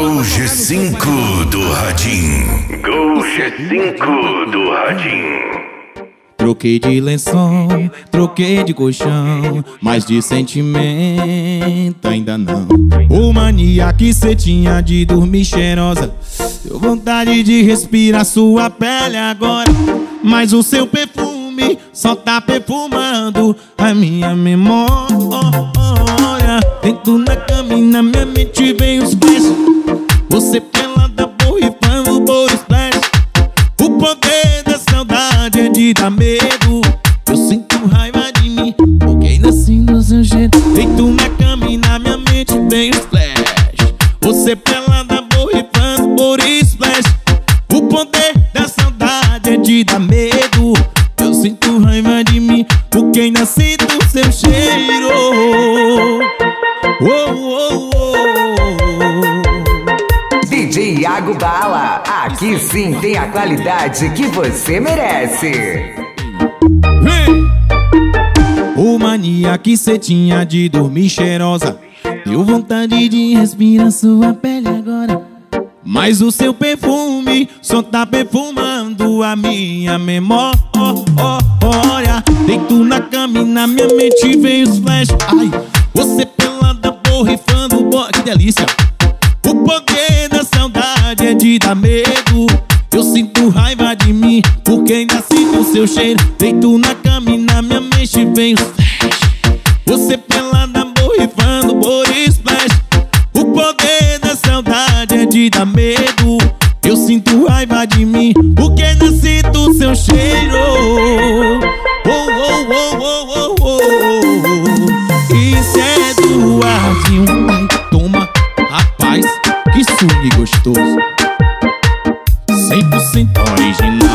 Gol G5 do Radinho. Gol G5 do Radinho. Troquei de lençol, troquei de colchão, mas de sentimento ainda não. Ô mania que cê tinha de dormir cheirosa, deu vontade de respirar sua pele agora. Mas o seu perfume só tá perfumando a minha memória. Dentro na cama e na minha mente vem os flashes, você pelada borrifando por splash. O poder da saudade é de dar medo. Eu sinto raiva de mim, porque ainda assim do seu jeito. Deito na cama e na minha mente vem os flash, você pelada borrifando por splash. O poder da saudade é de dar medo. Eu sinto raiva de mim, porque ainda sinto seu cheiro. Oh, oh, oh. DJ Iago Bala, aqui sim tem a qualidade que você merece. Ô mania que cê tinha de dormir cheirosa, deu vontade de respirar sua pele agora. Mas o seu perfume só tá perfumando a minha memória. Deito na cama e na minha mente vem os flash. Ai, você pelada borrifando, que delícia. O poder da saudade é de dar medo. Eu sinto raiva de mim, porque ainda sinto seu cheiro. Deito na cama e na minha mente vem os flash, você pelada borrifando por splash. O poder da saudade é de dar medo. Eu sinto raiva de mim, porque ainda sinto seu cheiro. Oh, oh, oh, oh, oh, oh. Isso é do Radinho. Ai, toma, rapaz, que swing gostoso. 100% original.